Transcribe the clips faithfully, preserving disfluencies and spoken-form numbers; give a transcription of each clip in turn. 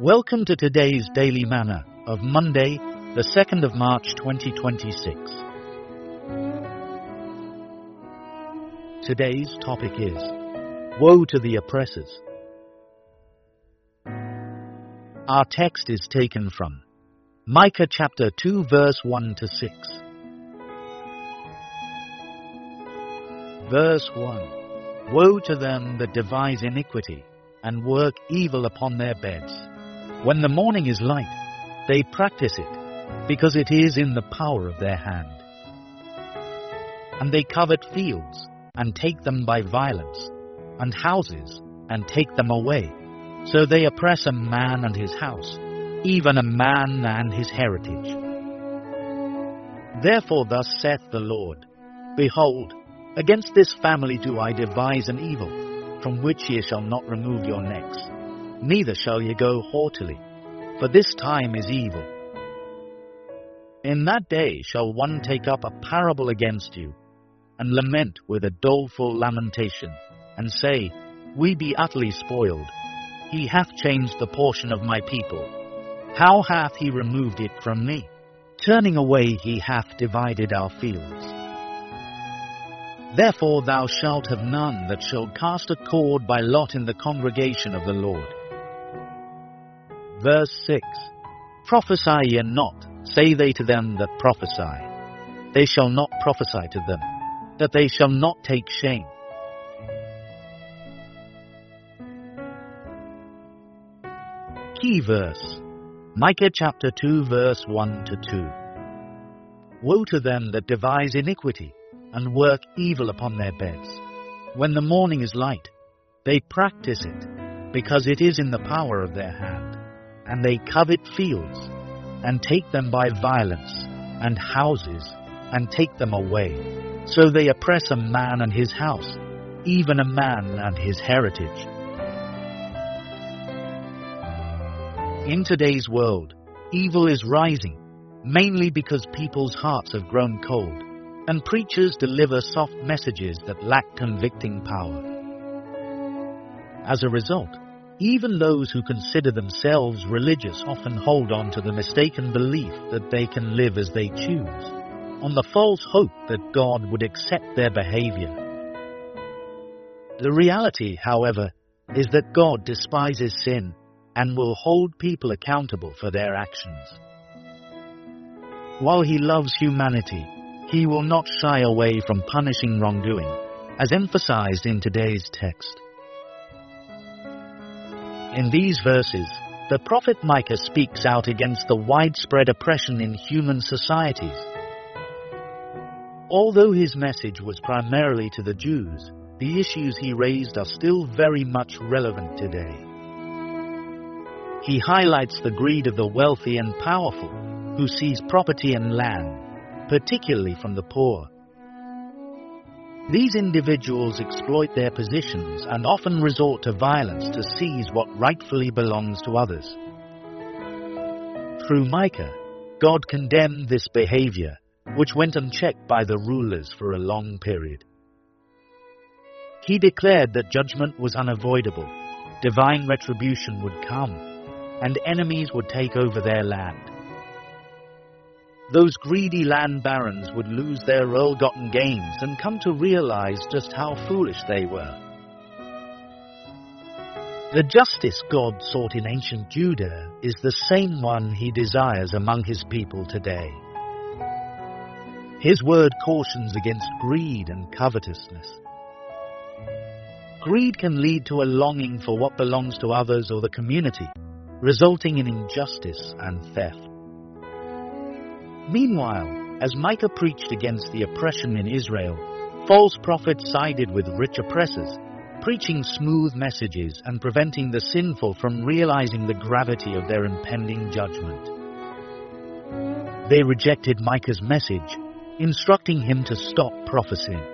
Welcome to today's Daily Manna of Monday, the second of March twenty twenty-six. Today's topic is, Woe to the Oppressors. Our text is taken from Micah chapter two verse one to six. Verse one. Woe to them that devise iniquity, and work evil upon their beds. When the morning is light, they practice it, because it is in the power of their hand. And they covet fields, and take them by violence, and houses, and take them away. So they oppress a man and his house, even a man and his heritage. Therefore thus saith the Lord, Behold, against this family do I devise an evil, from which ye shall not remove your necks, neither shall ye go haughtily, for this time is evil. In that day shall one take up a parable against you, and lament with a doleful lamentation, and say, We be utterly spoiled. He hath changed the portion of my people. How hath he removed it from me? Turning away he hath divided our fields. Therefore thou shalt have none that shall cast a cord by lot in the congregation of the Lord. Verse six. Prophesy ye not, say they to them that prophesy. They shall not prophesy to them, that they shall not take shame. Key verse. Micah chapter two verse one to two. Woe to them that devise iniquity, and work evil upon their beds. When the morning is light, they practice it, because it is in the power of their hand. And they covet fields, and take them by violence, and houses, and take them away. So they oppress a man and his house, even a man and his heritage. In today's world, evil is rising, mainly because people's hearts have grown cold, and preachers deliver soft messages that lack convicting power. As a result, even those who consider themselves religious often hold on to the mistaken belief that they can live as they choose, on the false hope that God would accept their behavior. The reality, however, is that God despises sin and will hold people accountable for their actions. While He loves humanity, He will not shy away from punishing wrongdoing, as emphasized in today's text. In these verses, the prophet Micah speaks out against the widespread oppression in human societies. Although his message was primarily to the Jews, the issues he raised are still very much relevant today. He highlights the greed of the wealthy and powerful, who seize property and land, particularly from the poor. These individuals exploit their positions and often resort to violence to seize what rightfully belongs to others. Through Micah, God condemned this behavior, which went unchecked by the rulers for a long period. He declared that judgment was unavoidable, divine retribution would come, and enemies would take over their land. Those greedy land barons would lose their ill-gotten gains and come to realize just how foolish they were. The justice God sought in ancient Judah is the same one He desires among His people today. His word cautions against greed and covetousness. Greed can lead to a longing for what belongs to others or the community, resulting in injustice and theft. Meanwhile, as Micah preached against the oppression in Israel, false prophets sided with rich oppressors, preaching smooth messages and preventing the sinful from realizing the gravity of their impending judgment. They rejected Micah's message, instructing him to stop prophesying.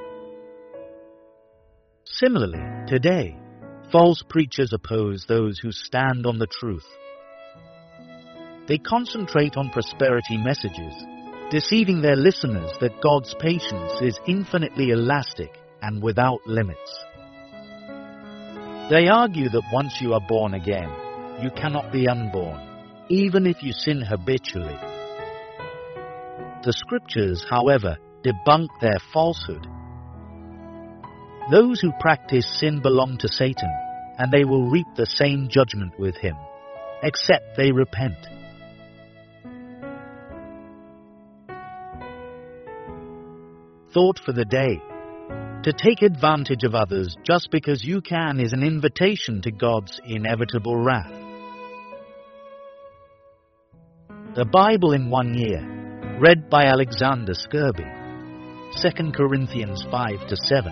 Similarly, today, false preachers oppose those who stand on the truth. They concentrate on prosperity messages, deceiving their listeners that God's patience is infinitely elastic and without limits. They argue that once you are born again, you cannot be unborn, even if you sin habitually. The Scriptures, however, debunk their falsehood. Those who practice sin belong to Satan, and they will reap the same judgment with him, except they repent. Thought for the day. To take advantage of others just because you can is an invitation to God's inevitable wrath. The Bible in one year, read by Alexander Skirby, Second Corinthians five to seven.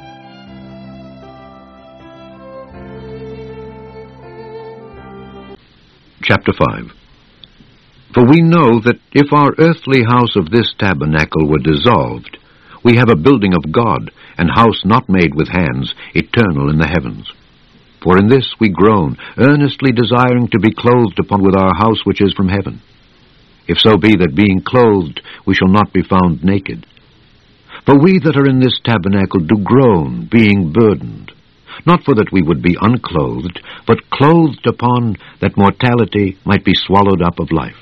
Chapter five. For we know that if our earthly house of this tabernacle were dissolved, we have a building of God, an house not made with hands, eternal in the heavens. For in this we groan, earnestly desiring to be clothed upon with our house which is from heaven. If so be that being clothed we shall not be found naked. For we that are in this tabernacle do groan, being burdened, not for that we would be unclothed, but clothed upon, that mortality might be swallowed up of life.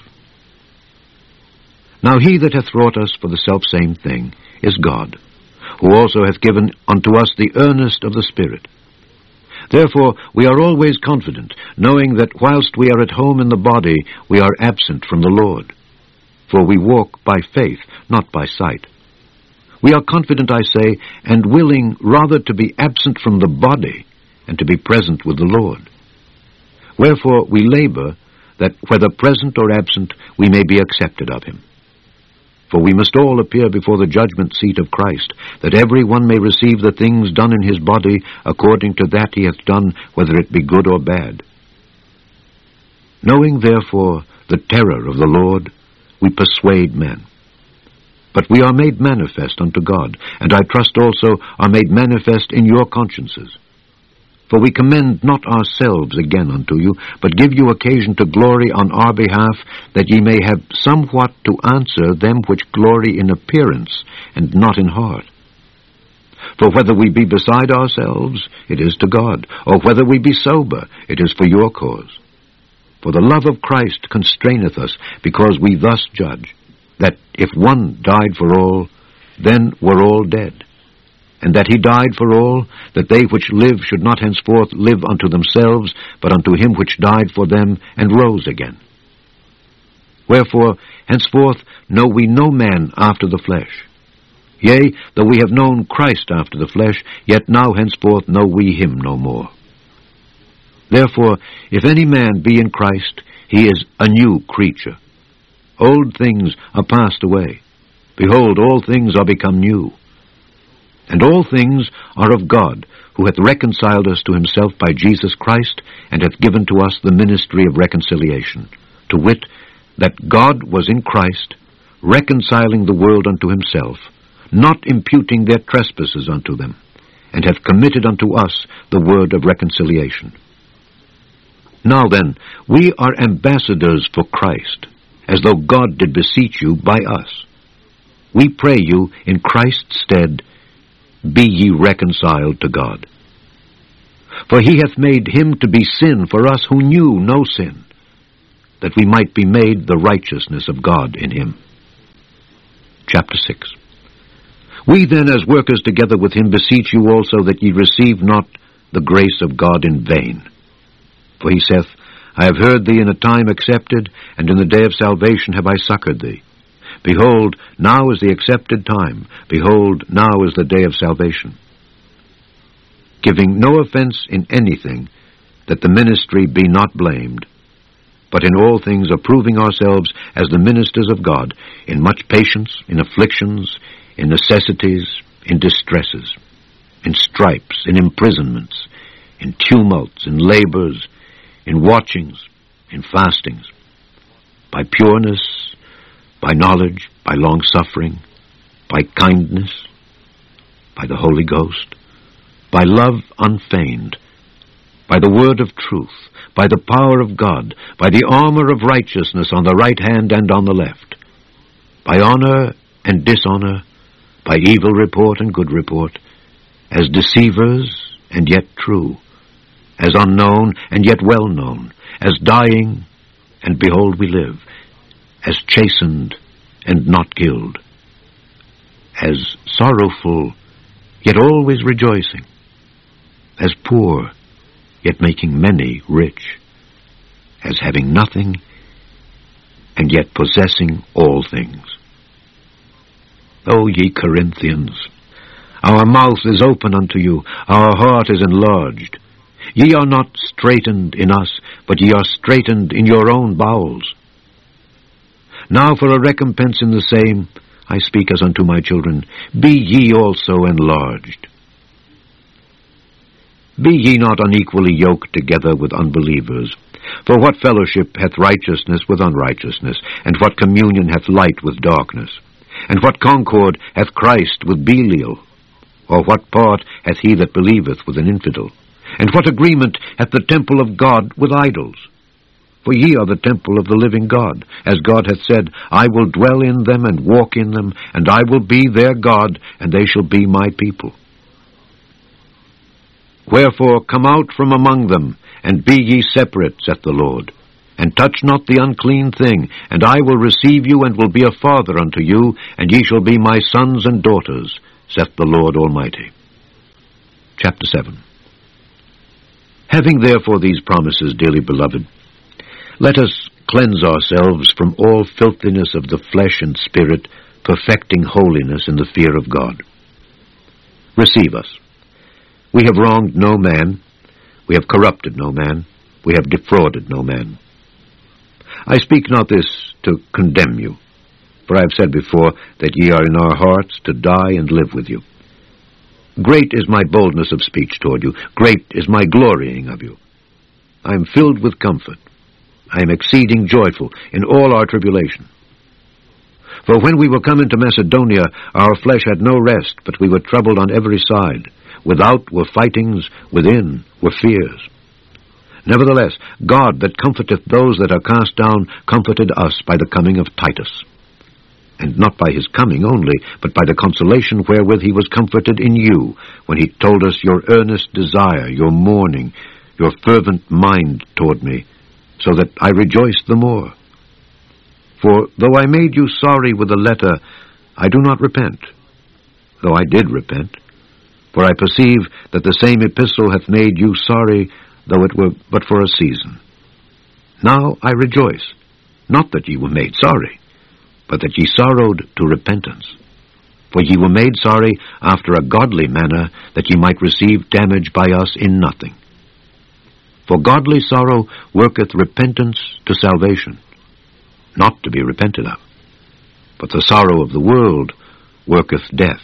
Now he that hath wrought us for the selfsame thing is God, who also hath given unto us the earnest of the Spirit. Therefore we are always confident, knowing that whilst we are at home in the body, we are absent from the Lord. For we walk by faith, not by sight. We are confident, I say, and willing rather to be absent from the body, and to be present with the Lord. Wherefore we labor, that whether present or absent, we may be accepted of him. For we must all appear before the judgment seat of Christ, that every one may receive the things done in his body according to that he hath done, whether it be good or bad. Knowing therefore the terror of the Lord, we persuade men. But we are made manifest unto God, and I trust also are made manifest in your consciences. For we commend not ourselves again unto you, but give you occasion to glory on our behalf, that ye may have somewhat to answer them which glory in appearance, and not in heart. For whether we be beside ourselves, it is to God, or whether we be sober, it is for your cause. For the love of Christ constraineth us, because we thus judge, that if one died for all, then were all dead. And that he died for all, that they which live should not henceforth live unto themselves, but unto him which died for them, and rose again. Wherefore, henceforth know we no man after the flesh. Yea, though we have known Christ after the flesh, yet now henceforth know we him no more. Therefore, if any man be in Christ, he is a new creature. Old things are passed away. Behold, all things are become new. And all things are of God, who hath reconciled us to himself by Jesus Christ, and hath given to us the ministry of reconciliation, to wit, that God was in Christ, reconciling the world unto himself, not imputing their trespasses unto them, and hath committed unto us the word of reconciliation. Now then, we are ambassadors for Christ, as though God did beseech you by us. We pray you, in Christ's stead, be ye reconciled to God. For he hath made him to be sin for us who knew no sin, that we might be made the righteousness of God in him. Chapter six. We then, as workers together with him, beseech you also that ye receive not the grace of God in vain. For he saith, I have heard thee in a time accepted, and in the day of salvation have I succored thee. Behold, now is the accepted time. Behold, now is the day of salvation. Giving no offense in anything, that the ministry be not blamed, but in all things approving ourselves as the ministers of God, in much patience, in afflictions, in necessities, in distresses, in stripes, in imprisonments, in tumults, in labors, in watchings, in fastings, by pureness, by knowledge, by long-suffering, by kindness, by the Holy Ghost, by love unfeigned, by the word of truth, by the power of God, by the armor of righteousness on the right hand and on the left, by honor and dishonor, by evil report and good report, as deceivers and yet true, as unknown and yet well known, as dying, and behold we live, as chastened, and not killed, as sorrowful, yet always rejoicing, as poor, yet making many rich, as having nothing, and yet possessing all things. O ye Corinthians, our mouth is open unto you, our heart is enlarged. Ye are not straitened in us, but ye are straitened in your own bowels. Now for a recompense in the same, I speak as unto my children, be ye also enlarged. Be ye not unequally yoked together with unbelievers. For what fellowship hath righteousness with unrighteousness? And what communion hath light with darkness? And what concord hath Christ with Belial? Or what part hath he that believeth with an infidel? And what agreement hath the temple of God with idols? For ye are the temple of the living God, as God hath said, I will dwell in them and walk in them, and I will be their God, and they shall be my people. Wherefore come out from among them, and be ye separate, saith the Lord, and touch not the unclean thing, and I will receive you, and will be a father unto you, and ye shall be my sons and daughters, saith the Lord Almighty. Chapter seven. Having therefore these promises, dearly beloved, let us cleanse ourselves from all filthiness of the flesh and spirit, perfecting holiness in the fear of God. Receive us. We have wronged no man, we have corrupted no man, we have defrauded no man. I speak not this to condemn you, for I have said before that ye are in our hearts to die and live with you. Great is my boldness of speech toward you, great is my glorying of you. I am filled with comfort, I am exceeding joyful in all our tribulation. For when we were come into Macedonia, our flesh had no rest, but we were troubled on every side. Without were fightings, within were fears. Nevertheless, God that comforteth those that are cast down comforted us by the coming of Titus. And not by his coming only, but by the consolation wherewith he was comforted in you, when he told us your earnest desire, your mourning, your fervent mind toward me, so that I rejoiced the more. For though I made you sorry with a letter, I do not repent, though I did repent. For I perceive that the same epistle hath made you sorry, though it were but for a season. Now I rejoice, not that ye were made sorry, but that ye sorrowed to repentance. For ye were made sorry after a godly manner, that ye might receive damage by us in nothing. For godly sorrow worketh repentance to salvation, not to be repented of. But the sorrow of the world worketh death.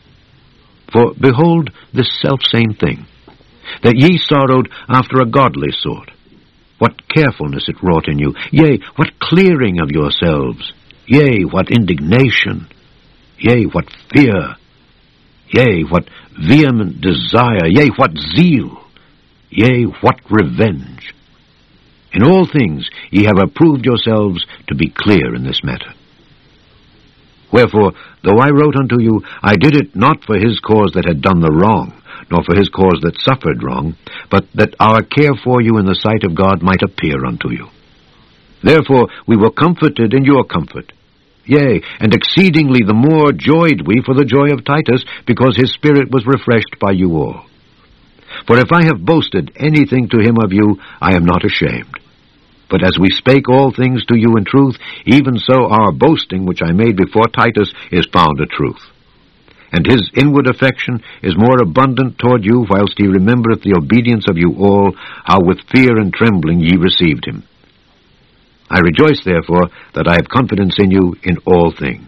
For behold this selfsame thing, that ye sorrowed after a godly sort. What carefulness it wrought in you, yea, what clearing of yourselves, yea, what indignation, yea, what fear, yea, what vehement desire, yea, what zeal, yea, what revenge. In all things ye have approved yourselves to be clear in this matter. Wherefore, though I wrote unto you, I did it not for his cause that had done the wrong, nor for his cause that suffered wrong, but that our care for you in the sight of God might appear unto you. Therefore we were comforted in your comfort. Yea, and exceedingly the more joyed we for the joy of Titus, because his spirit was refreshed by you all. For if I have boasted anything to him of you, I am not ashamed. But as we spake all things to you in truth, even so our boasting which I made before Titus is found a truth. And his inward affection is more abundant toward you, whilst he remembereth the obedience of you all, how with fear and trembling ye received him. I rejoice therefore that I have confidence in you in all things.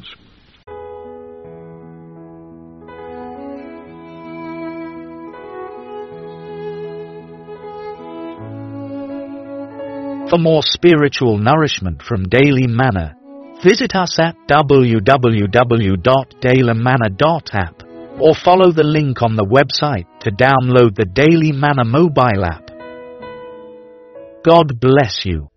For more spiritual nourishment from Daily Manna, visit us at w w w dot daily manna dot app or follow the link on the website to download the Daily Manna mobile app. God bless you.